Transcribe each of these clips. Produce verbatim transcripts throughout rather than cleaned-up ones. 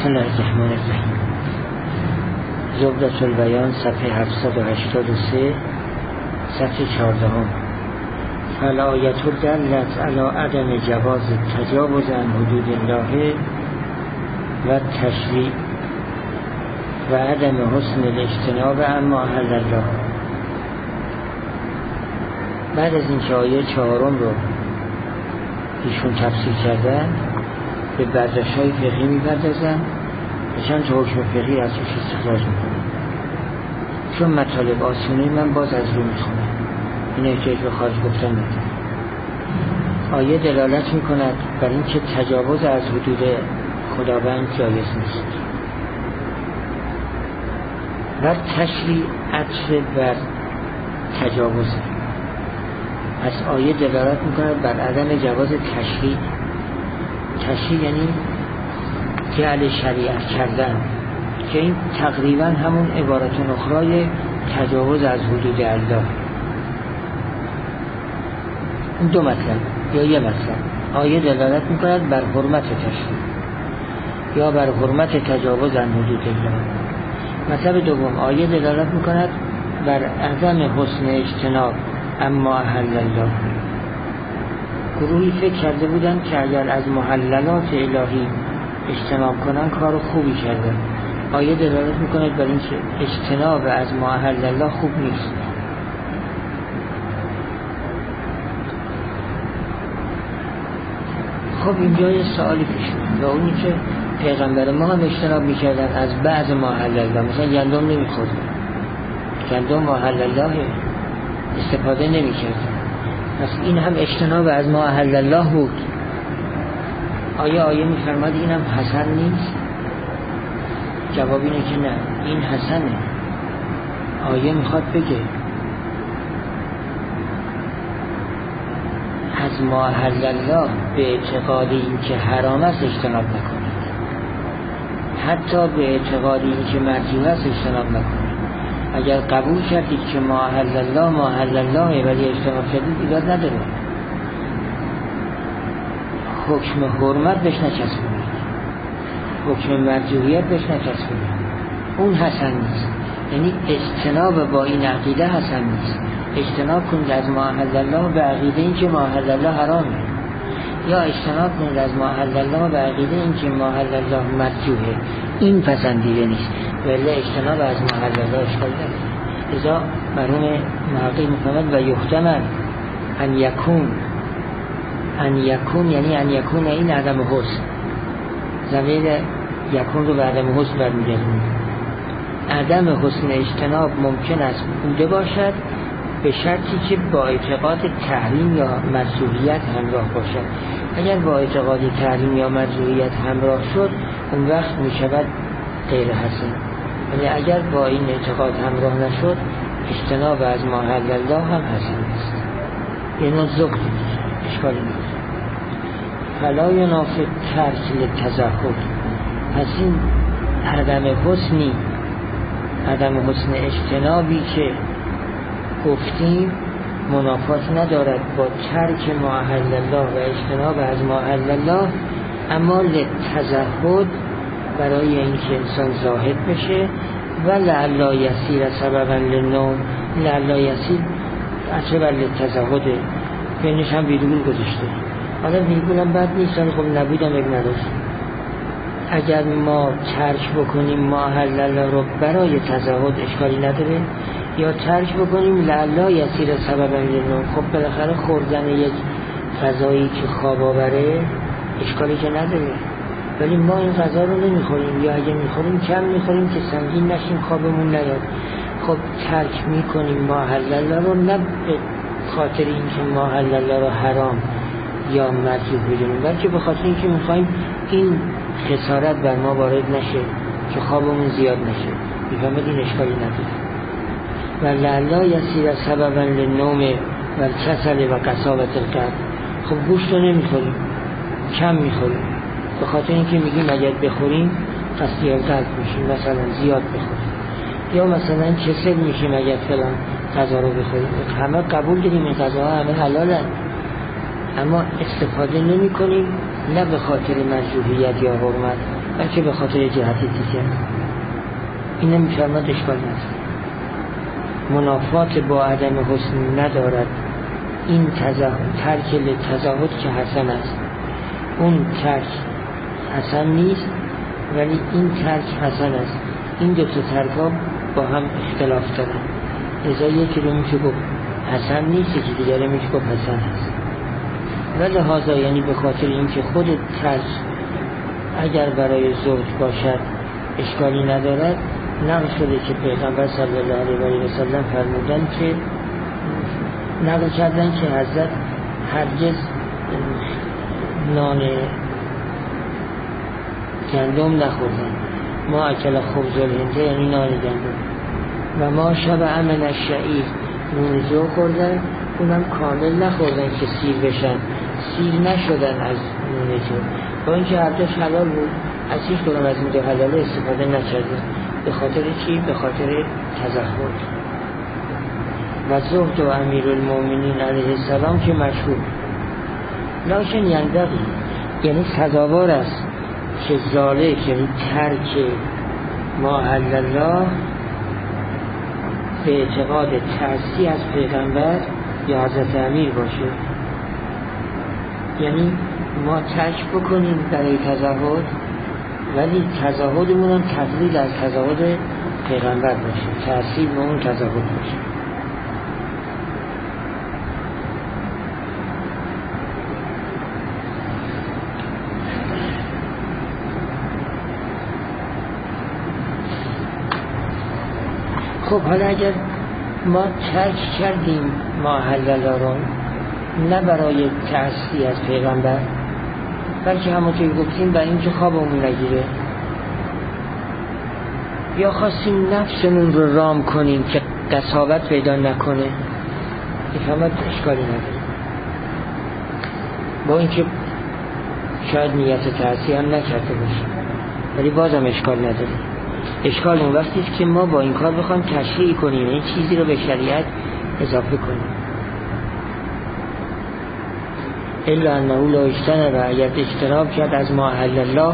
الله الرحمن الرحیم. زبدة البیان صفحه هفتصد و هشتاد و سه صفحه چهاردهم. فالآیة دلت علی عدم جواز تجاوز عن حدود الله و تشریع و عدم حسن الاجتناب عما احل الله. بعد از این که آیه چهارم رو ایشون تفسیر کردن، به برداشت‌های فقهی می‌پردازن و چند تا حکم فقهی از توش استخراج می‌کنن. چون مطالب آسونه من باز از رو می‌خونم، این احتیاج به خارج گفتن نداره. آیه دلالت می‌کند بر این که تجاوز از حدود خداوند جایز نیست و تشریع عطف بر تجاوز. از آیه دلالت می‌کند بر عدم جواز تشریع. تشریع یعنی جعل شریعت کردن، که این تقریبا همون عبارت اخرای تجاوز از حدود الله. این دو مطلب یا یه مطلب. آیه دلالت می‌کند بر حرمت تشریع یا بر حرمت تجاوز عن حدود الله. مطلب دوم، آیه دلالت می‌کند بر عدم حسن اجتناب اما احل الله. گروهی فکر کرده بودن که اگر از محللات الهی اجتناب کنن کار خوبی کردن. آیه دلالت می‌کند بر این که اجتناب از ما احل الله خوب نیست. خب اینجا یه سوالی پیش میاد، و اونی که پیغمبر ما هم اجتناب می‌کردن از بعض ما احل الله. مثلا گندم نمی‌خوردن، گندم ما احل الله استفاده نمی‌کردن، پس این هم اجتناب از ما احل الله بود. آیا آیه می‌فرماد این هم حسن نیست؟ جواب اینه که نه، این حسنه. آیه میخواد بگه از ما احل الله به اعتقاد این که حرام است اجتناب نکنید، حتی به اعتقاد این که مرجوع است اجتناب نکنید. اگر قبول کردید که ما احل الله ما احل الله ولی اجتناب کردید، ایراد نداره. حکم حرمت بهش نچسبونید، حکم مرجوعیت بهش نچسبونید، اون حسن نیست. یعنی اجتناب با این عقیده حسن نیست. اجتناب کنید از ما احل الله به عقیده این که ما احل الله حرامه، یا اجتناب کنید از ما احل الله به عقیده این که ما احل الله مرجوعه، این پسندیده نیست. ولی اجتناب از ما احل الله اشکال داره. لذا مرحوم محقق می‌فرماید و یحتمل ان یکون، ان یکون یعنی ان یکون این عدم حسن، ضمیر یکون رو به عدم حسن برمی‌گردونه. عدم حسن اجتناب ممکن است بوده باشد به شرطی که با اعتقاد تحریم یا مشروعیت همراه باشد. اگر با اعتقاد تحریم یا مشروعیت همراه شد، اون وقت می‌شود غیر حسن. ولی اگر با این اعتقاد همراه نشد، اجتناب از ما احل الله هم حسن است. یه نوع ذوق دیگه، اشکالی نیست. فلا ینافی ترک للتزهد. پس این عدم حسنی، عدم حسن اجتنابی که گفتیم منافات ندارد با ترک ما احل الله و اجتناب از ما احل الله، اما للتزهد برای اینکه انسان زاهد بشه و لعل یسیر سببا للنوم. لعل یسیر اصلا بر للتزهد بینش هم ویرگول گذاشته. حالا ویرگول هم بد نیست، خب نبودم یک نداشت. اگر ما ترک بکنیم ما احل الله رو برای تزهد اشکالی نداره، یا ترک بکنیم لعل یسیر سببا للنوم. خب بالاخره خوردن یک غذایی که خواب آوره اشکالی که نداره، ولی ما این غذا رو نمیخوریم، یا اگه میخوریم کم میخوریم که سنگین نشیم خوابمون نیاد. خب ترک میکنیم ما احل الله رو، نه به خاطر اینکه ما احل الله رو حرام یا مرجوع بدونیم، بلکه به خاطر اینکه میخوایم این خسارت بر ما وارد نشه که خوابمون زیاد نشه. میفهمید این اشکالی نداره. و لعل یسیر سببا للنوم و الکسل و قساوة القلب. خب گوشت رو نمیخوریم، کم میخوریم، به خاطر اینکه میگیم اگر بخوریم قسوه قلب میشیم، مثلا زیاد بخوریم، یا مثلا کسل میشیم اگر فلان غذا رو بخوریم. همه قبول داریم این غذاها همه حلالن، اما استفاده نمی کنیم، نه به خاطر مرجوحیت یا حرمت، بلکه به خاطر جهت دیگر. این نمی‌فرماد اشکال نداره، منافات با عدم حسن ندارد. این ترک للتزاهد که حسن است، اون ترک حسن نیست ولی این ترک حسن است. این دو تا ترک ها با هم اختلاف دارن، لذا یکی رو میشه گفت حسن نیست، یکی دیگه رو میشه گفت حسن است. ولی لحاظا یعنی به خاطر اینکه خود ترک اگر برای زوج باشد اشکالی ندارد، نقل شده که پیغمبر صلی الله علیه و سلم فرمودن که نقل کردن که حضرت هرگز نان گندم نخوردن. ما اکل خبز الهنده یعنی نان گندم، و ما شبع من الشعیر نون جو خوردن، اونم کامل نخوردن که سیر بشن، سیر نشدن از نون جو، با اینکه هر دوش حلال بود. از هیچ کدوم از این دو حلاله استفاده نکردن. به خاطر چی؟ به خاطر تزهد. و زهد و امیر المومنین علیه السلام که مشهور، لکن ینبغی یعنی سزاوار است که ذالک یعنی ترک ما احل الله به اعتقاد ترسی از پیغمبر یا حضرت امیر باشه. یعنی ما ترک بکنیم برای تزهد، ولی تزهدمون هم تقلید از تزهد پیغمبر باشه، تأثیر به اون تزهد باشه. خب حالا اگر ما ترک کردیم ما احل الله رو نه برای تأثیر از پیغمبر، بلکه همونطور گفتیم برای اینکه خوابمون نگیره، یا خواستیم نفسمون رو رام کنیم که قساوت پیدا نکنه، افهمت اشکالی نداره. با اینکه شاید نیت تأثیر هم نکرده باشه، ولی بازم اشکال نداره. اشکال اون وقتی است که ما با این کار بخوایم تشریع کنیم، این چیزی رو به شریعت اضافه کنیم. الا انه لا اجتنب و اگر اجتناب کرد از ما احل الله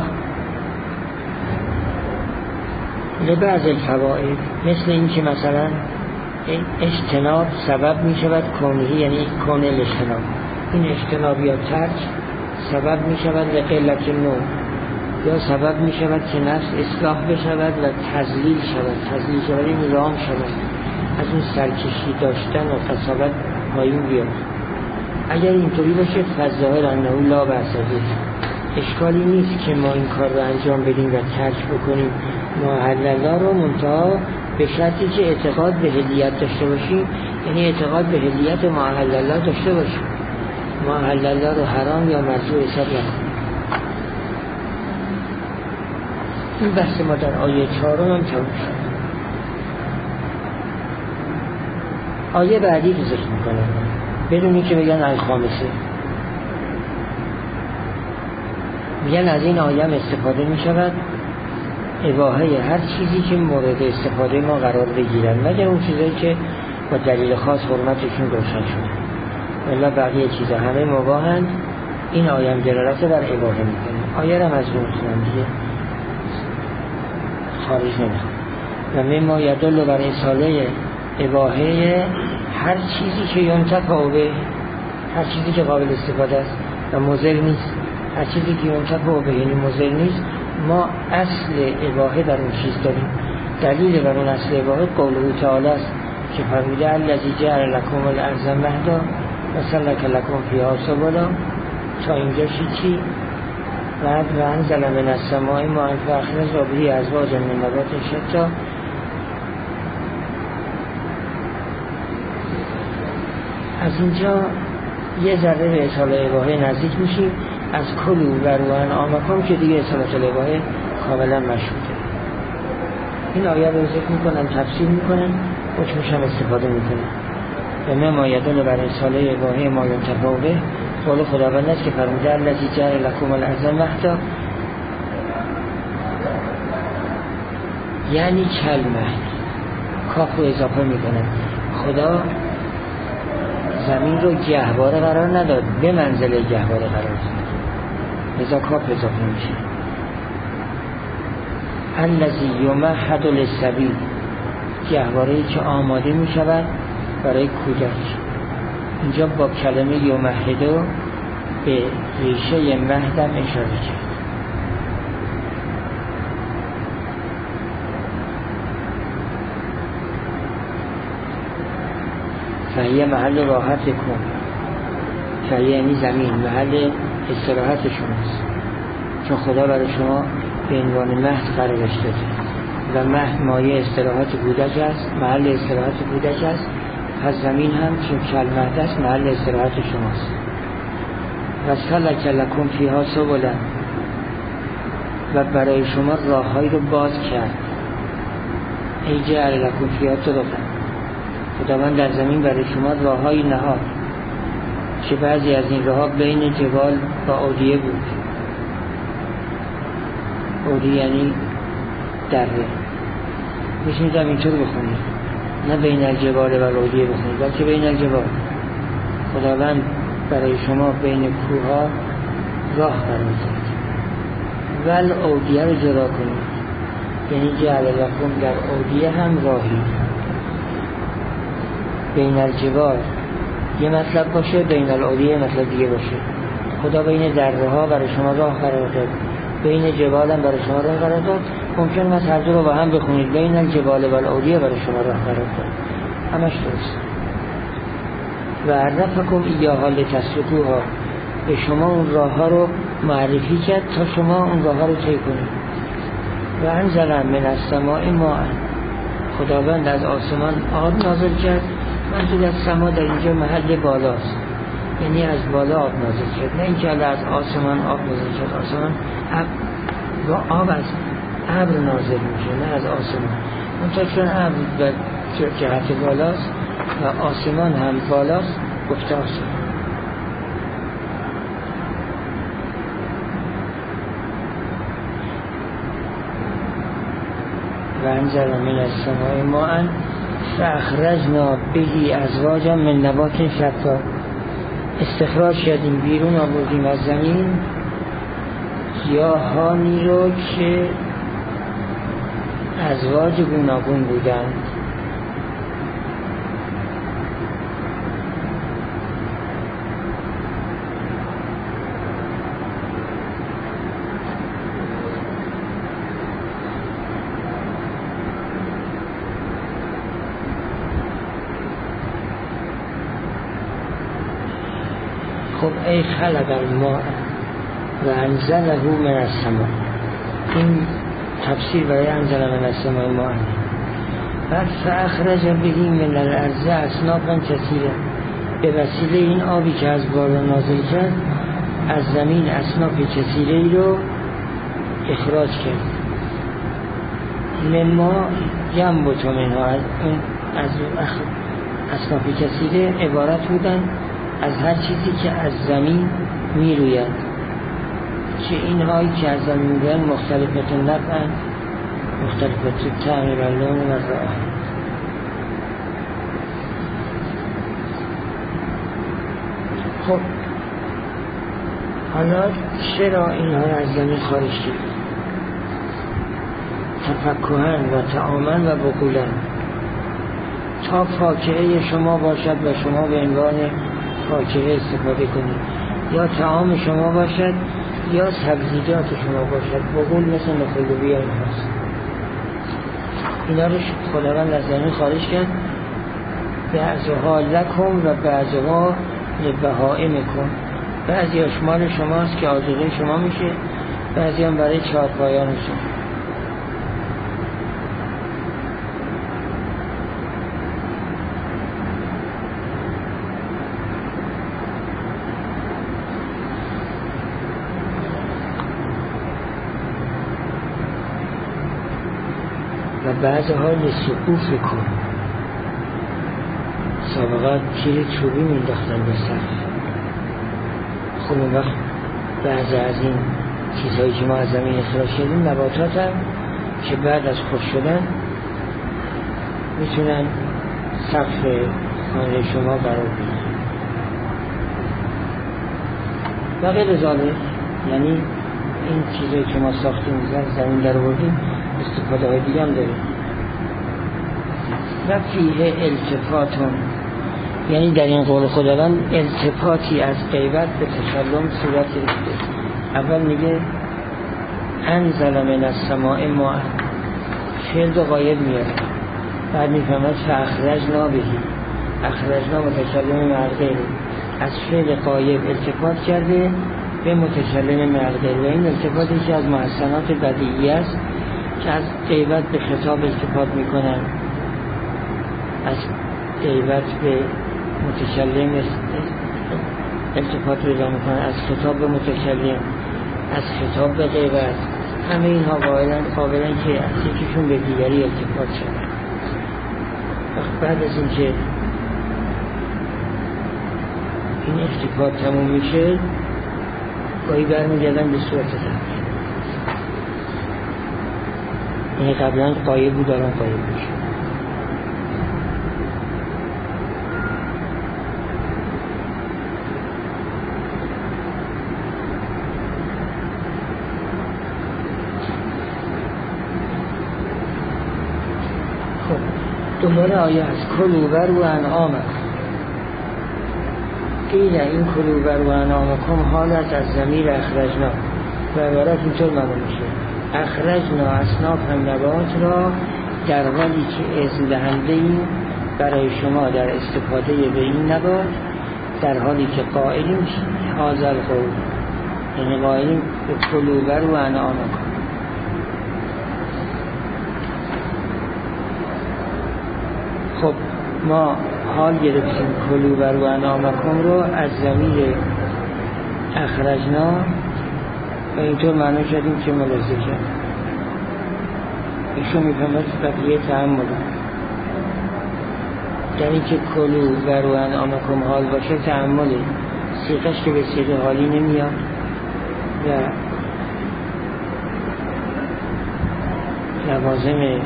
لبعض الفوائد، مثل این که مثلا اجتناب سبب می شود کونهی، یعنی کون الاجتناب، این اجتناب یا ترک سبب می شود لقلت نوم، یا سبب می شود که نفس اصلاح بشود و تذلیل شود. تذلیل شود این رام شود، از اون سرکشی داشتن و قساوت پایین بیاد. اگر اینطوری باشه فظاهر انه لا بأس به، اشکالی نیست که ما این کار رو انجام بدیم و ترک بکنیم ما احل الله رو، منتها به شرطی که اعتقاد به حلیت داشته باشیم، یعنی اعتقاد به حلیت ما احل الله داشته باشیم، ما احل الله رو حرام یا مرجوع حساب نکنیم. این بحث ما در آیه چهارم هم تموم شد. آیه بعدی رو ذکر میکنه بدونی که بگن الخامسه، میگن از این آیه استفاده میشود اباحه هر چیزی که مورد استفاده ما قرار بگیرن، مگر اون چیزایی که با دلیل خاص حرمتشون روشن شده، ولی بقیه چیزا همه مباحن. این آیه هم دلالت بر اباحه میکنه. آیه را مضمون کنم دیگه خارج نمیخواد. و مما یدل بر اصاله اباحه هر چیزی که ینتفع به، هر چیزی که قابل استفاده است و مضر نیست، هر چیزی که ینتفع به یعنی مضر نیست، ما اصل اباحه در اون چیز داریم. دلیل بر اون اصل اباحه قوله تعالی است که فرموده الذی جعل لکم الارض مهدا و سلک لکم فیها سبلا، تا اینجا چی؟ بعد و انزل من السماء ماء فاخرج به ازواجا من نبات شتی. از اینجا یه ذره به اصالت اباحه نزدیک میشیم. از کلو و روان آمکم که دیگه اصالت اباحه کاملا مشهوده. این آیه رو ذکر میکنن، تفسیر میکنن، حکمش هم استفاده میکنن. و مما یدل بر اصالت اباحه ما ینتفع به قول خداوند است که فرموده الذی جعل لکم الارض مهدا، یعنی کلمه کاف رو اضافه میکنن. خدا زمین رو گهواره قرار نداد، به منزله گهواره قرار داد، لذا کاف اضافه میشه. الذی یمهد للصبی، گهواره‌ای که آماده می شود برای کودک. اینجا با کلمه یمهدو به ریشه مهدم اشاره کرد. فهیه محل راحت کن، فهیه یعنی زمین، محل استراحت شماست، چون خدا برای شما به عنوان مهد قرارش داده و مهد مایه استراحت کودک است، محل استراحت کودک است. پس زمین هم چون کلمهد است محل استراحت شماست. و سلک لکم فیها سبلا، و برای شما راههایی رو باز کرد. ای جعل لکم فیها طرقا، خداوند در زمین برای شما راههایی نهاد که بعضی از این راهها بین جبال و اودیه بود. اودیه یعنی دره. میشونید هم اینطور بخونید، نه بین الجبال و اودیه بخونید، بلکه بین الجبال. خداوند برای شما بین کوها راه قرار داد. ول اودیه رو جدا کنید، یعنی جعل لکم در اودیه هم راهی. بین الجبال یه مطلب باشه، بین الاودیه مطلب دیگه باشه. خدا بین دره ها برای شما راه قرار داد، بین جبال هم برای شما راه قرار داد. ممکن است هر دو رو با هم بخونید، بین الجبال و الاودیه برای شما راه قرار داد، همش درست. و عرفکم ایاها لتسلکوها، به شما اون راه ها رو معرفی کرد تا شما اون راه ها رو طی کنید. و انزل من السماء ماء، خداوند از آسمان آب نازل کرد. منظور از سما در اینجا محل بالاست، یعنی از بالا آب نازل کرد، نه اینکه از آسمان آب نازل کرد. آسمان و آب از ابر نازل میشه، نه از آسمان. منطقه چون ابر به جهت بالاست و آسمان هم بالاست، گفته آسمان. و انزل من السماء ماء فاخرجنا به ازواجا من نبات شتی، استخراج کردیم، بیرون آوردیم از زمین گیاهانی رو که ازواج گوناگون بودند. خب ای خلق الماء و انزله من السماء، این تفسیر برای انزل من السماء ماء. بعد فاخرج به من الارض اصنافا کثیره، به وسیله این آبی که از بالا نازل کرد از زمین اصناف کثیره رو اخراج کرد. مما ینبت منها، از اصناف کثیره عبارت بودن از هر چیزی که از زمین می روید، که اینهایی که از زمین می روید مختلفت نفعن مختلفت طعم و لون و رائحه. خب حالا چرا اینها را از زمین خارج کرد؟ تفکهن و تعامن و بقولن، تا فاکهه شما باشد و شما به عنوان فاکهه استفاده کنید، یا طعام شما باشد یا سبزیجات شما باشد. بقول مثل نخودوبی این هست. اینا رو خداوند از زمین خارج کرد. بعضها لکم و بعضها لبهائمکم، بعضی اشمال شماست که آذوقه شما میشه، بعضی هم برای چهارپایان شما. و بعضها لسقوف کن، سابقا تیر چوبی مینداختن به سقف. خب اون وقت بعض از این چیزهایی که ما از زمین اخراج کردیم نباتات هم که بعد از خشک شدن میتونن سقف خانه شما قرار بگیرن و غیر ذالک. یعنی این چیزهایی که ما ساختیم زمین در آوردیم استفاده های دیگه هم داره. و فیه التفاتون، یعنی در این قول خداوند التفاتی از غیبت به تکلم صورت گرفته. اول میگه انزل من السماء ماء، فعل دو غایب میاره، بعد میفهمد فاخرجنا بهی، اخرجنا متکلم مرغیره، از فعل غایب التفات کرده به متکلم مرغیره. و این التفاتی که از محسنات بدیعی است که از غیبت به خطاب التفات میکنن، از غیبت به متکلم التفات پیدا میکنن، از خطاب به متکلم، از خطاب به غیبت. همه اینها قابلن قابلن که از یکیشون به دیگری التفات شدن. بعد از این که این التفات تموم میشه، گاهی برمیگردن به صورت تمام. این قبلا غایب بود، الان غایب میشه. دوباره آیه هست کلوبر و انعامکم، قیل این کلوبر و انعامکم حالت از ضمیر اخرجنا، و عبارت اینطور معلوم میشه اخرجنا اصناف نبات را در حالی که اذن دهنده ایم برای شما در استفاده به این نبات، در حالی که قائلیم هذا القول، یعنی قائلیم به کلوبر و انعامکم. خب ما حال گرفتیم کلوبر و انعامکم رو از ضمیر اخرجنا و اینطور معنی کردیم که ملحظه کرد. ایشون میفهمد بقیه تعمل در این که کلوبر و انعامکم حال باشه تعمله، سیغش که به سیغه حالی نمیاد و لوازم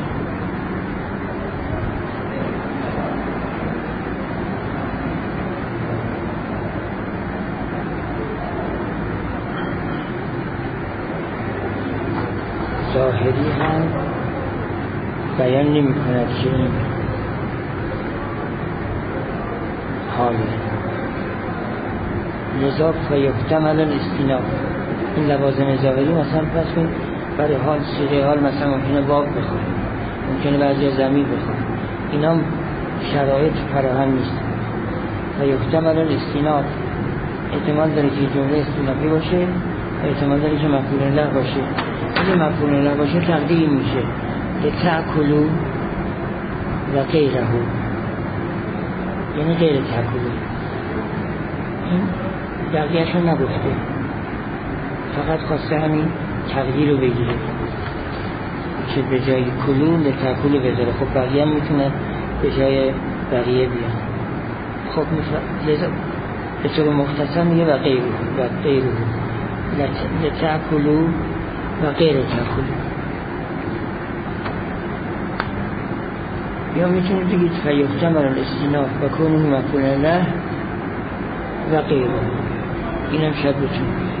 ظاهری هم بیان نمی کند که این حاله. لذا فیحتمل الاستیناف، این لوازم ظاهری مثلا پس کن برای حال سیغه حال مثلا ممکنه باب بخواه، ممکنه بعضی ضمیر بخواه، اینا شرایط فراهم نیست. فیحتمل الاستیناف احتمال داره که جمله استینافی باشه، احتمال داره که مفعول له باشه. اگه مفعول له باشه تقدیر میشه لتأکلوا و غیره، یعنی غیر تأکلوا. این بقیه‌اش رو نگفته، فقط خواسته همین تقدیر رو بگیره که به جای کلو لتأکلوا بذاره. خب بقیه هم میتونه به جای بقیه بیان. خب لذا به طور مختصر میگه و غیره و غیره لتأکلوا و غیر تأکلوا. یا میتونید بگید فیحتمل الاستیناف و کونه مفعول له و غیره، اینم شاید بتونید.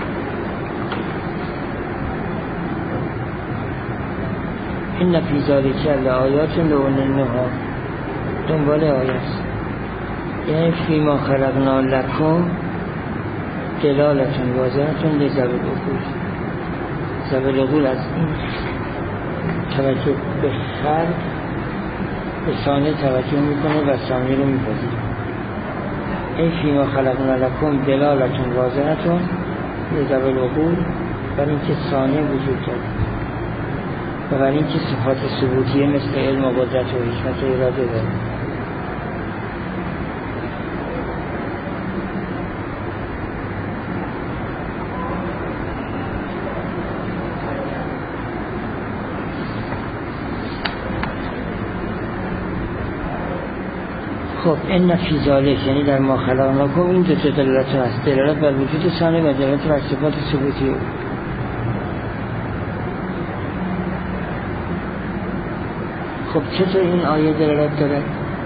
این فی ذلک لآیات لأولی النهی، دنبال آیات، یعنی فی ما خلقنا لکم دلالتون واضحتون لذوی العقول. ذوی العقول از این توجه به خلق به ثانیه توجه میکنه و ثانیه رو میپذیره. این فی ما خلقنا لکم دلالتون واضحتون لذوی العقول، برای اینکه ثانیه وجود داره و برای اینکه صفات ثبوتیه مثل علم و قدرت و حکمت و اراده داره. خب این فی ذلک یعنی در ما خلقناکم، این دو تا دلالت هست، دلالت بر وجود ثانیه و دلالت بر صفات ثبوتی. خب چطور این آیه دلالت داره؟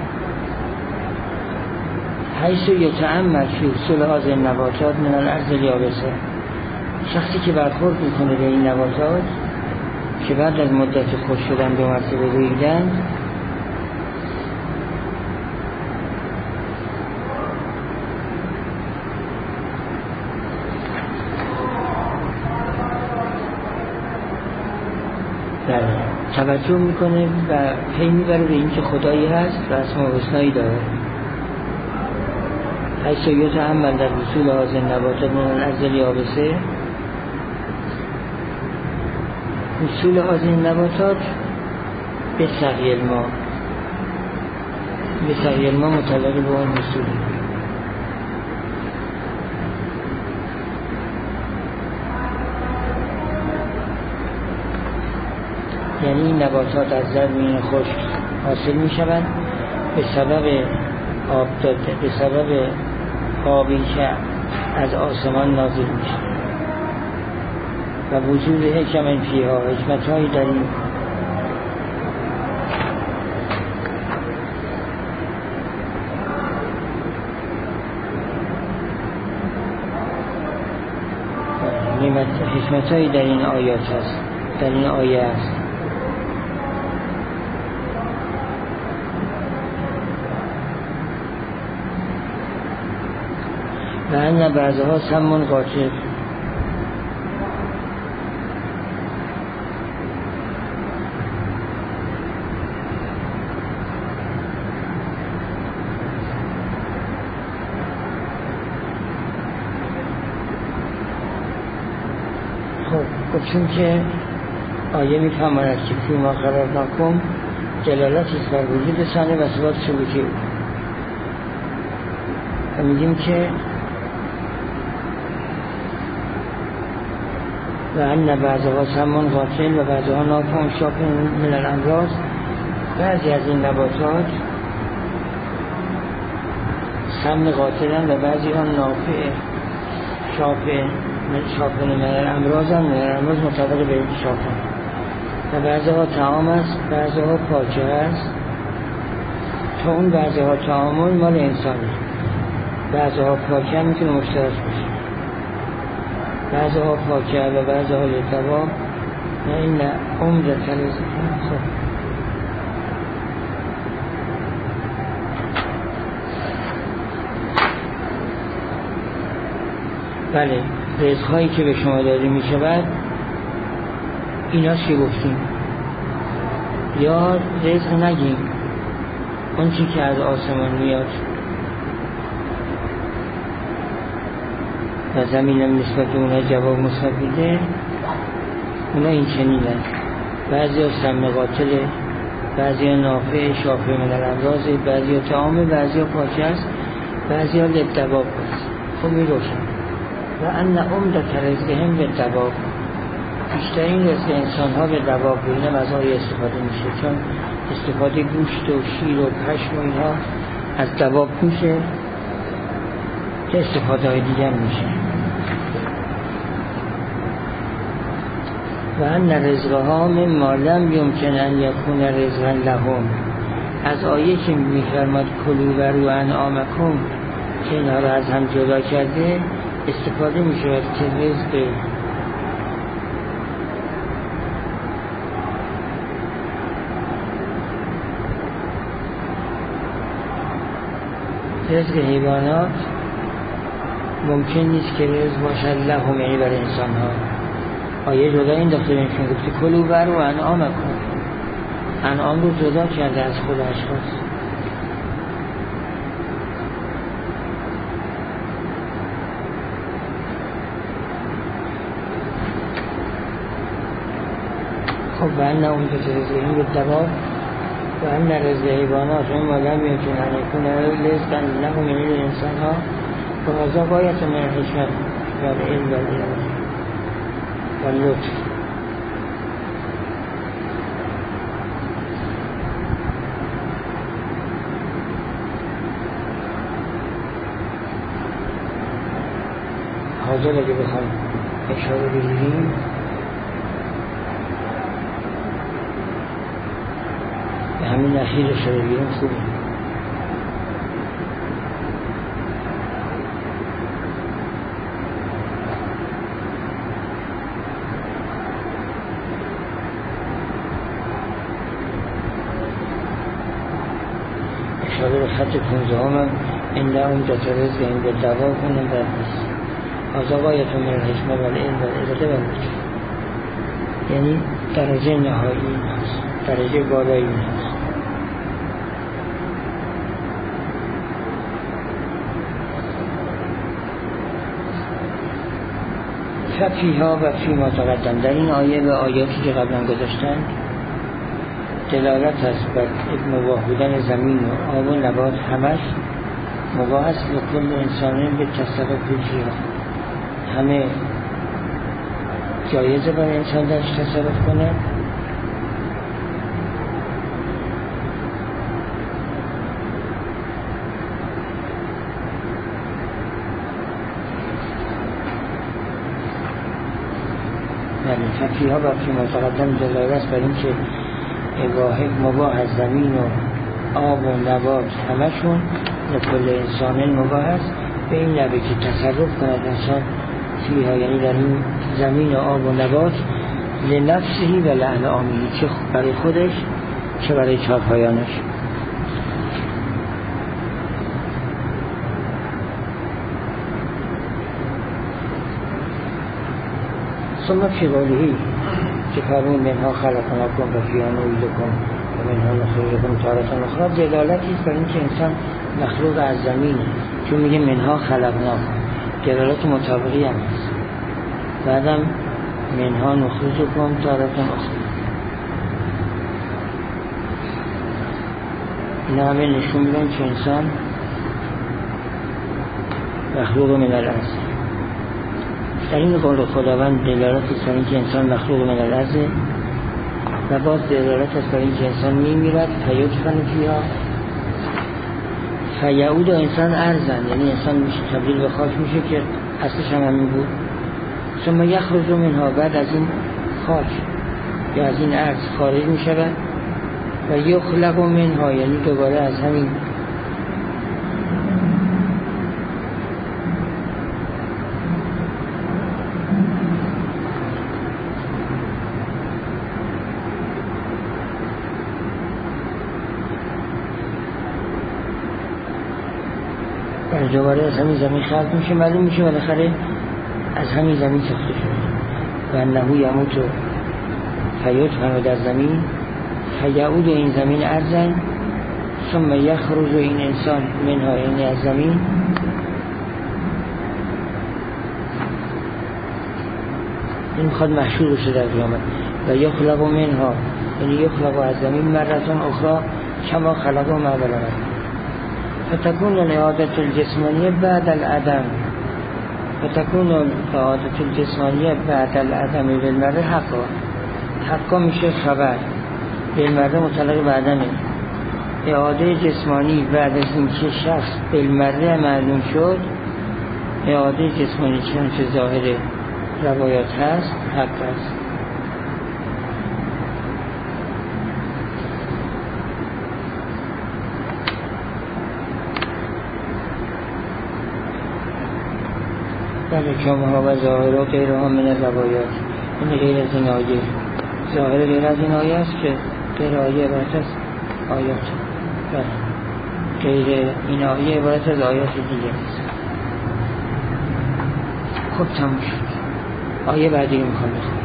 حیث یتأمل فی اصول هذه النباتات من الارض الیابسه، شخصی که برخورد میکنه به این نباتات که بعد از مدت خوش شدن دو مرتبه رویدن، توجه میکنه و پی میبره به این که خدایی هست و اسم و حسنایی داره. حیث یتأمل در وصول هذه النباتات من الارض الیابسه، وصول هذه النباتات به سقی الماء، به سقی الماء متعلق به اون وصول، یعنی این نباتات از زمین خشک حاصل می شوند به سبب آب داده، به سبب آبی که از آسمان نازل می شود و وجود حکم فیها، حکمت هایی در این حکمت هایی در این آیات هست، در این آیه هست. و ان بعضها سم قاتل، خب گفتیم که آیه میفهماند که فیما قرار نکن دلالت است بر وجود ثانه و ثبات ثبوتی او. و میگیم که و ان بعضها سم قاتل و بعضها نافع شافع من الامراض، بعضی از این نباتات سم قاتلن و بعضی ها نافع شافع شافع من الامراض هم من الامراض مطابق به شافع، و بعضی ها طعام است، بعضی ها پاکه است. تا اون بعضی ها طعام مال انسانی، بعضی ها پاکه هم میتونه مشترک باشه، بعضی ها پاکه و بعضی ها لطبا. نه این نه عمده تلوز. خب بله، رزق هایی که به شما داده می شود اینا چی گفتیم؟ یا رزق نگیم، اون چی که از آسمان میاد و زمین هم نسبت اونها جواب مثبت میده، اونا این چنینن. بعضی ها سم قاتله، بعضی ها نافع شافع من الامراض، بعضی ها طعام، بعضی ها پاکه است، بعضی ها للدواب است. خب می روشن. و ان عمدة رزقهم بالدواب، بیشترین رزق انسان ها به دواب، اینم از آیه استفاده میشه، چون استفاده گوشت و شیر و پشم و اینها از دواب میشه که استفاده های دیگر میشه. و ان رزقها مما لم یمکن ان یکون رزقا لهم، از آیه که میفرماد کلوا وروا انعامکم که اینها را از هم جدا کرده استفاده می شود که رزق رزق حیوانات ممکن نیست که رزق باشد لهم، یعنی برای انسان ها. آیه جدا این داخل اینشون گفته کلوا وروا انعامکم، انعام رو جدا کرده از خود اشخاص. خب و ان اون که رزقهم بالدواب و ان رزق حیوانات اما لم یمکن ان یکون رزقا لهم، یعنی انسان ها. و هذا غایت من الحکمت و العلم و اللطف. حاضر اگه بخوام اشاره بگیریم همین اخیر اشاره بگیریم خوبه. اشاره به خط پونزده هم این در اون جترز که این به دوا اونم در نیست از آقایتون من الحکمه و العلم و اراده و وجود، یعنی درجه نهایی این هست، درجه بالایی این هست. فیها و فی ما تقدم، در این آیه و آیاتی که قبلا گذاشتن دلالت هست بر مباح بودن زمین و آب و نبات، همش مباح است لکل انسانین به تصرف فیها، همه جایزه برای انسان درش تصرف کنه. یعنی فیها و فی ما تقدم دلالت است بر این که واحد مباح از زمین و آب و نبات همشون لکل انسانین مباح است، به این نبه که تصرف کند انسان فیها، یعنی در این زمین و آب و نبات، لنفسهی و لانعامیه، چه برای خودش چه برای چارپایانش. ثم فی قوله که فرمود منها خلقناکم و فیها نعیدکم و منها نخرجکم تارة اخری، دلالتی است بر این که انسان مخلوق از زمینه، چون میگه منها خلقناکم، دلالت مطابقی هم هست. بعدم منها نخرجکم تارة اخری، اینا همه نشون میدن که انسان مخلوق من الارض. در این قول خداوند دلالت است بر این که انسان مخلوق من الارض و باز دلالت است بر این که انسان میمیرد، فیدفن فیها، فیعود انسان ارضن، یعنی انسان میشه تبدیل به خاک میشه که اصلش هم همین بود. ثم یخرج منها، بعد از این خاک یا از این ارض خارج میشود و یخلق منها، یعنی دوباره از همین دوباره از همین زمین خلق میشه، معلوم میشه بالاخره از همین زمین ساخته شده. و انه یموت فیدفن در زمین، فیعود این زمین ارضن، ثم یخرج این انسان منها، یعنی از زمین، این میخواد محشور بشه در قیامت. و یخلق منها، یعنی یخلق از زمین مرتون اخرى کما خلق ما بلغت، فتكون الإعادة الجسمانية بعد العدم، فتكون الإعادة الجسمانية بعد العدم بالمرة حقا، حقا میشه خبر، بالمرة مطلق بعدنه. اعاده جسمانی بعد از این که شخص بالمرة معلوم شد، اعاده جسمانی چنانچه ظاهر روایات هست حق است. بله کامه ها و ظاهر و غیر ها من روایات، این غیر از این آیه، ظاهر غیر از این آیه است که غیر آیه عبارت از آیات، بله غیر این آیه عبارت از آیات دیگه است. خب تموم شد. آیه بعدی رو میخوام بخونم.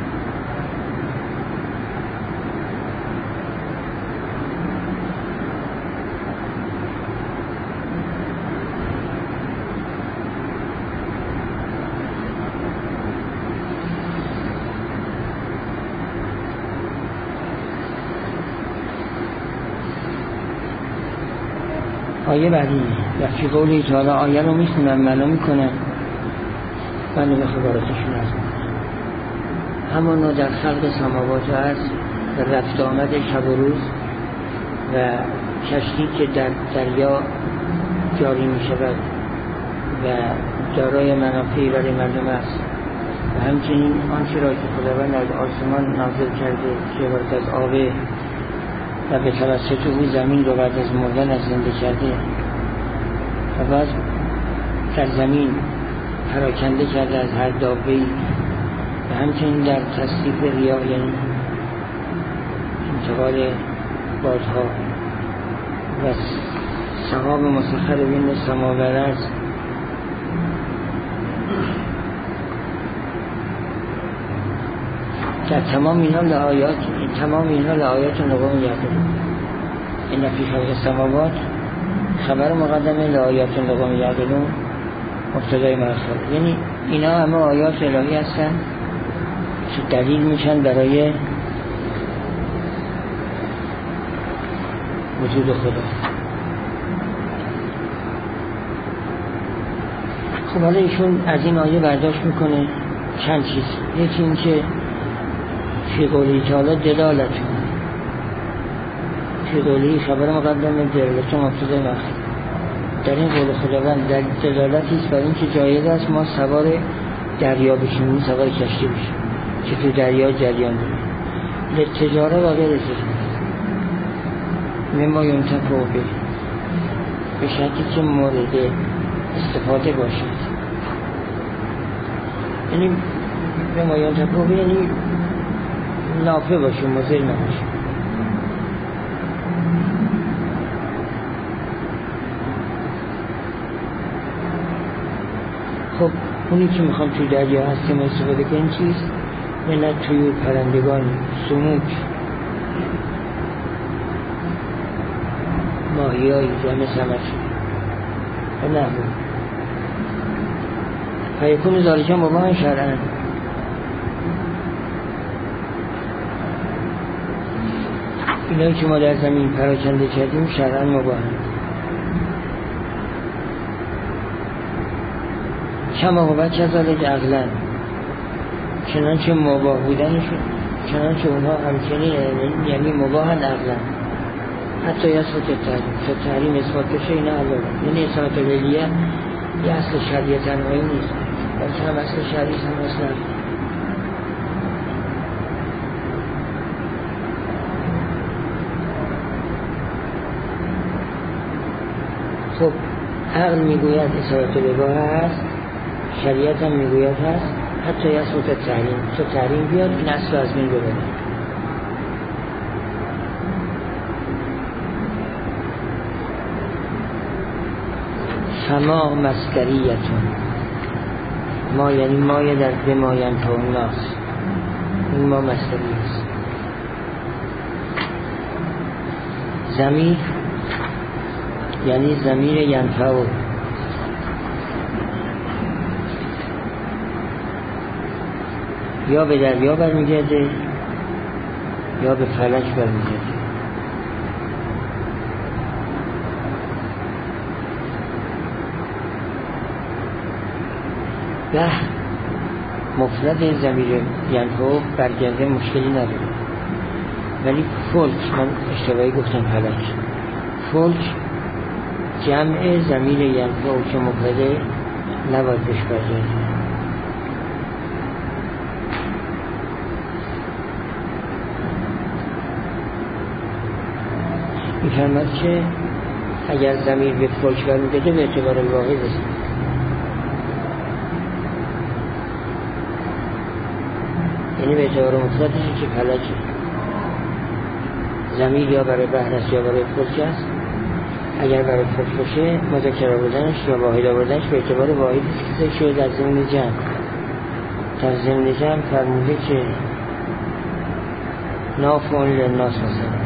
آیه بعدی وقتی قولی تعالی آیه رو میخونم معنا میکنم بنده به خباراتشون از همانا در خلق سماوات و ارض و رفت آمد شب و روز و کشتی که در دریا جاری میشود و دارای منافعی برای مردم است و همچنین آنچه را که خداوند از آسمان نازل کرده که عبارت از آبه و به توسط او زمین رو بعد از مردن از زنده کرده و بعد در زمین پراکنده کرده از هر دابه‌ای و همچنین در تصریف ریاح، یعنی انتقال بادها و سحاب مسخر بین السماء و الارض. در تمام اینها لآیات تمام اینها لآیات لقوم یعقلون. این فی خلق السماوات خبر مقدمه، لآیات لقوم یعقلون مبتدای مؤخر. یعنی اینا همه آیات الهی هستن که دلیل میشن برای وجود خدا. خب حالا ایشون از این آیه برداشت میکنه چند چیز. یکی این که فی قولی تعالی دلالت، فی قولی خبر مقدمه، دلالت مبتدای مؤخر. در این قول خداوند در دلالتی است بر این که جایز است ما سوار دریا بشیم، سوار کشتی بشیم که تو دریا جریان داره، لتجاره و غیر تجاره، مما ینتفع به، به شرطی که مورد استفاده باشد. یعنی مما ینتفع به یعنی نافع باشه، مضر نباشه. خب اونی که میخوام توی دریا هستیم استفاده کنیم چیست؟ منت طیور، پرندگان، سموک، ماهیایی، جمع سمکی و نحو. فیکون ذالک مباحا شرعا. اینایی که ما در زمین پراکنده کردیم شرعا مباحا. کما هو کذالک عقلا، چنانچه مباح بودنشون چنانچه اونها همچنین یعنی مباحن عقلا. حتی یثبت التحریم، تا تحریم اثبات بشه اینا علاوه. یعنی اثبات العلیه یه اصل شرعی تنهایی نیست، بلکه هم اصل شرعی هم اصلا. خب عقل میگوید اثبات العلیه هست، شریعت هم میگوید هست، حتی یثبت التحریم، تا تحریم بیاد این اصل از بین ببره. فما مصدریتون، ما یعنی مایه در بماین تا الناس، این ما مصدری است. ضمیر یعنی ضمیر ینفع، یا به دریا برمیگرده یا به فلک برمیگرده. به مفرد ضمیر ینفع برگرده مشکلی نداره، ولی فلک، من اشتباهی گفتم فلک، فلک جمع ضمیر ینفع که مفرده نباید بهش برگرده. میفرمد که اگر ضمیر به فلک برمیگرده به اعتبار الواحد است، یعنی به اعتبار مطلقی که فلکه. ضمیر یا برای بحر است یا برای فلک است. اگر برای فلک باشه مذکر آوردنش یا واحد آوردنش به اعتبار واحدی است که شده در ضمن جمع. در ضمن جمع فرموده که نافع للناس مثلا.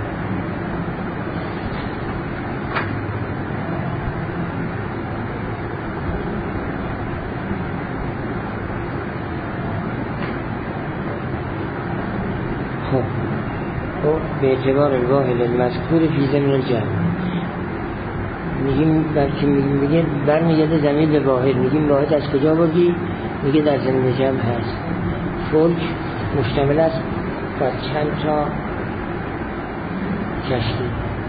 به اعتبار الواحد المذکور فی ضمن الجمع میگیم، بلکه میگیم برمیگرده ضمیر به واحد. میگیم واحد از کجا بردی؟ میگه در ضمن جمع هست. فلک مشتمل است بر چند تا کشتی.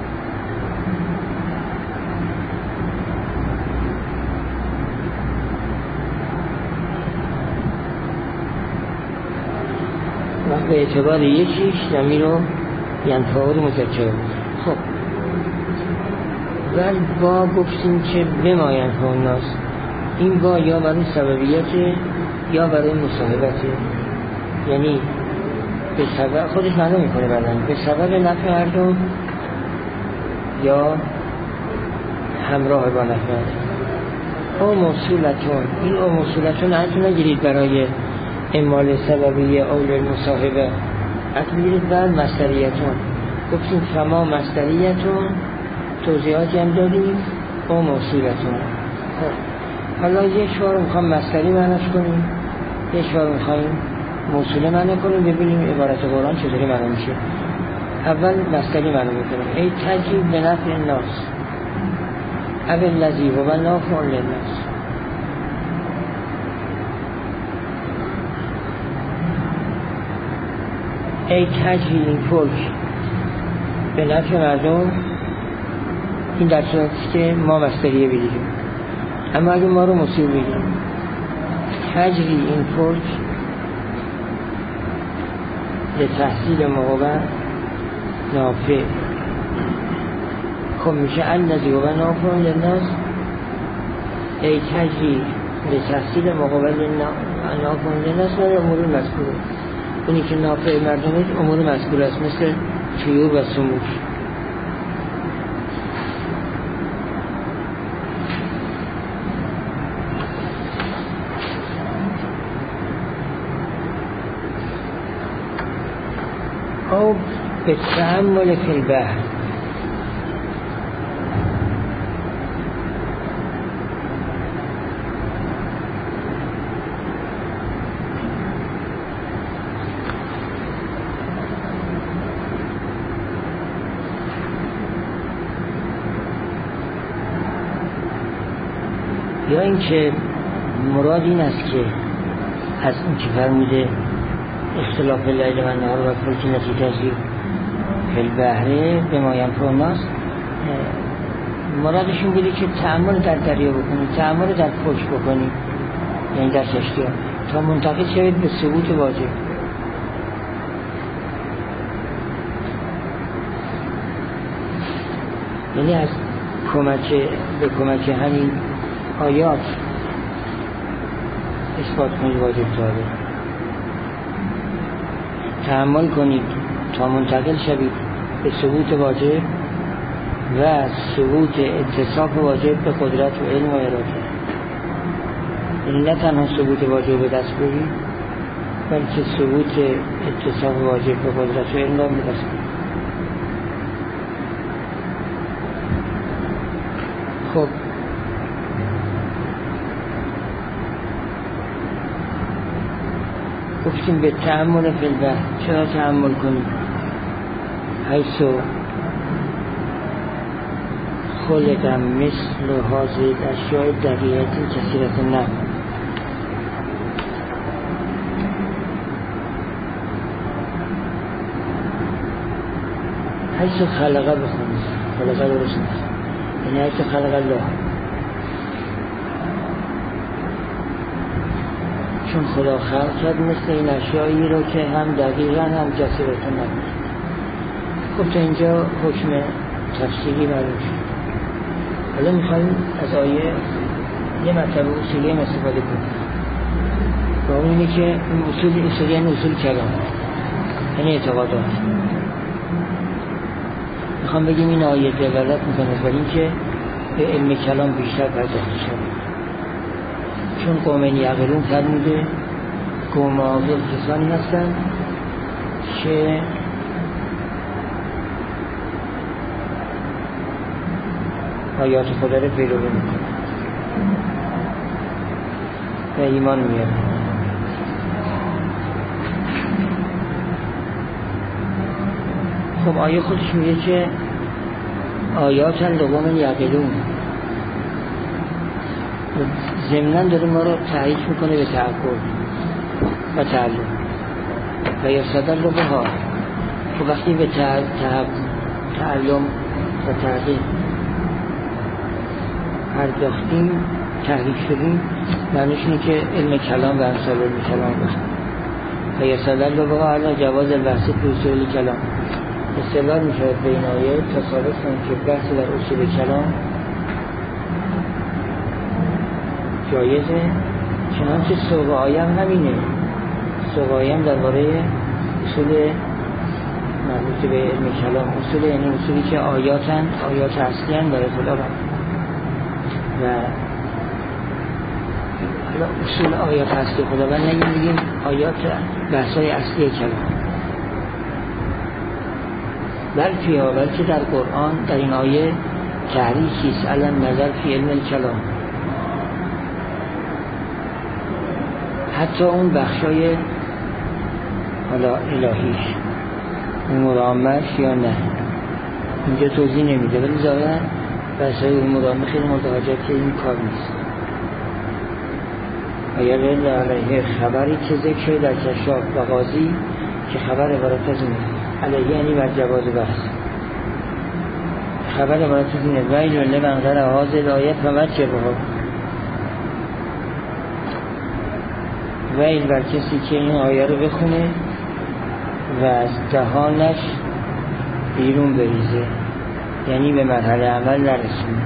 وقت به اعتبار یکیش ضمیر رو ینفعال مذکر. خب ولی با گفتیم که بما ینفع الناس، این با یا برای سببیت یا برای مصاحبته، یعنی به سبب خودش معلوم میکنه بعدن به سبب نفع هر دو یا همراه با نفر. او موصولتون، این او موصولتون حتی نگیرید برای اعمال سببی اول المصاحبه، حتی نگیرید بر مصدریتون. گفتیم فما مصدریتون، توضیحاتی هم دادیم. او موصولتون. حالا یک شوار میخوام مصدری معنیش کنیم، یک شوار میخواییم موصوله معنی کنیم، ببینیم عبارت قرآن چطوری معنی میشه. اول مصدری معنی میکنیم. ای تجیب به نفع الناس اول الذی هو نافع للناس. ای تجیب این فلک به نفع مردم، این در صورتی که ما مصدریه بگیریم. اما اگه ما رو موصول بگیریم، تجری این فلک لتحصیل مقابل نافع، خب میشه الذی هو نافع للناس. ای تجری لتحصیل مقابل نافع للناس و امور مذکوره. اونی که نافع مردمش امور مذکوره است، مثل طیور و سموک. او به تأمل فی البحر، یا اینکه مراد این است که از این که فرموده اختلاف لیل و نهار و فلک نتیجه فی البحر بما ینفع الناس، مرادشون بوده که تأمل در دریا بکنید، تأمل در فلک بکنید، یعنی در کشتی‌ها، تا منتقل شوید به ثبوت واجب. یعنی از کمک به کمک همین آیات اثبات کنید واجب داره. تأمل کنید تا منتقل شوید به ثبوت واجب و ثبوت اتصاف واجب به قدرت و علم و اراده. یعنی نه تنها ثبوت واجب به دست برید، بلکه ثبوت اتصاف واجب به قدرت و علم را به دست برید. خب گفتیم به تأمل فی البحر. چرا تأمل کنیم؟ حیث خلق مثل هذه الاشیاء دقیقه کثیرة النفع. حیث خلقه بخونید، خلقه درست نیست، یعنی حیث خلق الله، چون خدا خلق کرد مثل این اشیایی رو که هم دقیقا هم کثیرة النفع. خب تا اینجا حکم تفسیری معلوم شد. حالا میخواییم از آیه یه مطلب اصولی هم استفاده کنیم، و اون اینه که این اصول اصولی یعنی اصول کلام، یعنی اعتقادات. میخوام بگیم این آیه دلالت میکنه بر این که به علم کلام بیشتر پرداخته شده، چون قوم یعقلون فرموده قوم عاقل کسانی هستند که آیات خدا رو پیروی میکنه و ایمان میاره. خب آیه خودش میگه که آیات هم لقوم یعقلون، ضمناً داره ما رو تحریک میکنه به تعقل و تعلم و یا صدر رو بها. خب وقتی به تعلم و تحقیق پرداختیم، تحریک شدیم، معنیش اینه که علم کلام و امثال علم کلام بخونیم و یا صدر رو بها علی جواز البحث فی اصول کلام. استدلال میشود به این آیه تا ثابت کنیم که بحث در اصول کلام جایزه، چنانچه سوق آیه هم همینه. سوق آیه هم درباره اصول مربوط به علم کلام، اصول یعنی اصولی که آیاتن، آیات اصلی هم برای خدا هم و حالا اصول آیات هست که خداوند نگیم بگیم آیات بحثای اصلی کلام، بلکه ها بلکه در قرآن در این آیه تحریکی است علم نظر فی علم الکلام. حتی اون بخشای حالا الهیش اون مرامش یا نه اینجا توضیح نمیده، ولی ظاهرا بحثای اون مرامه خیلی مورد حاجت که این کار نیست. اگر علیه خبری که ذکر در کشاف و قاضی که خبر عبارت از اینه، علیه یعنی بر جواز بحث، خبر عبارت از اینه ویل لمن قرأ هذه الآیه فمجبه، ویل بر کسی که این آیه رو بخونه و از دهانش بیرون بریزه، یعنی به مرحله عمل نرسونه.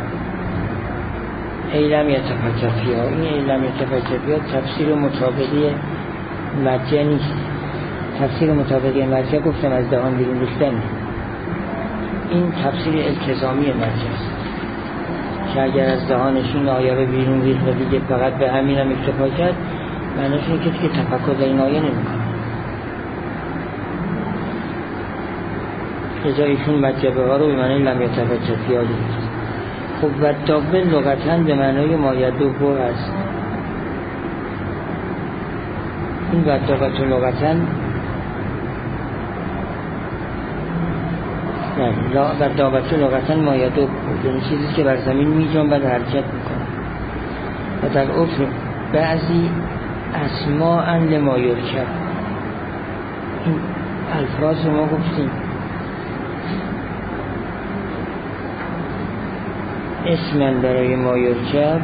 ایلم یتفکر فیها، این ایلم یتفکر فیها تفسیر مطابقی مجه نیست. تفسیر مطابقی مجه گفتم از دهان بیرون ریختن، این تفسیر التزامی مجه است که اگر از دهانش این آیه رو بیرون ریخت و دیگه فقط به همین هم اکتفا کرد، معنیش اینه که دیگه تفکر در این آیه نمی‌کنه. لذا ایشون مجبه ها رو به معنی لم یتفکر فیها گرفت. خب و دابه لغتاً به معنای مایدوبو هست. این و دابه لغتاً نه و دابه لغتاً مایدوب بود، یعنی چیزی که بر زمین می جنبد و حرکت میکنه. و در عرف بعضی اسماء لما یرکب، این الفاظ رو ما گفتیم اسمن برای ما یرکب،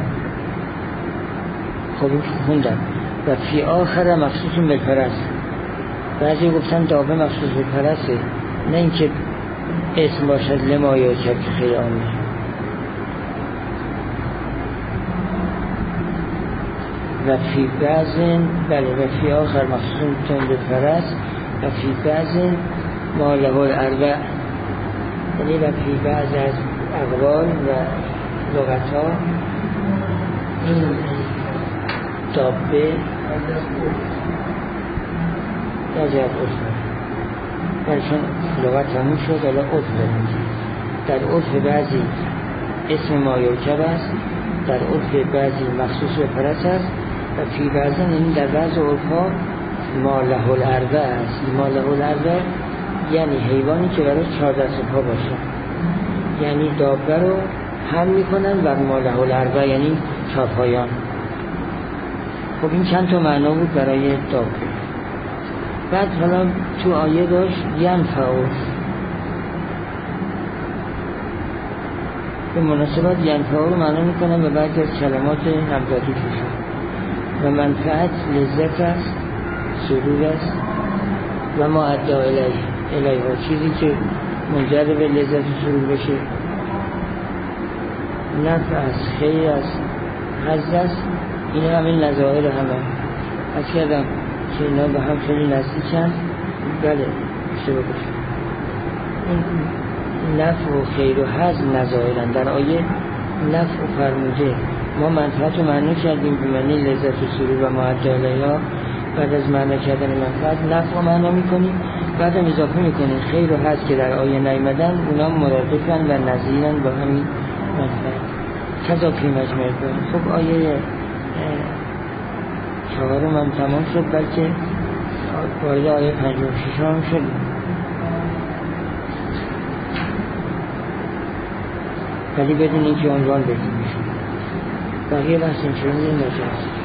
خب این خوندم و فی آخر مخصوص بالفرس. بعضی گفتن دابه مخصوص بالفرسه، نه اینکه اسم باشد لما یرکب که خیلی عامه. و فی بعضن بله و فی آخر مخصوص بالفرس و فی بعضن ما له الاربع، یعنی و فی بعض از اقوال و لغت ها این دابه در جهت عرف، برشون لغت همون شد حالا عرف داریم. در عرف بعضی اسم ما یرکب است، در عرف بعضی مخصوص به فرس است و فی بعضی یعنی در بعض عرف ها ما له الاربع است. ما له الاربع یعنی حیوانی که برای چهار دست پا باشه، یعنی دابه رو هم میکنن بر ما له الاربع یعنی چهارپایان. خب این چند تا معنا بود برای دابه. بعد حالا تو آیه داشت ینفعو، به مناسبت ینفعو رو معنا میکنن و بعضی از کلمات همزادی توشون و منفعت لذت است، سرور است و ما ادعا الیه الیه ها، چیزی که منجر به لذت و سرور بشه، نفع است، خیر است، حظ است. این همین نظاهر همه از کردم که اینا به هم خیلی نزدیکن. بله اشتباه باشم، این نفع و خیر و حظ نظاهرن. در آیه نفع و فرموده ما منفعت رو معنی کردیم به معنی لذت و سرور و ما ادعا الیه ها. بعد از معنی کردن منفعت نفع رو معنی میکنیم، بعد هم اضافه میکنیم خیر و حظ که در آیه نیامدن، اونا مرادفن و نظیرن با همین منفعت. کذا فی مجمع البیان. خب آیه چهارم هم تمام شد، بلکه وارد آیه پنجم و ششم هم شد. ولی بدون اینکه عنوان بدیم میشون بقیه بحث این چون این نجاست.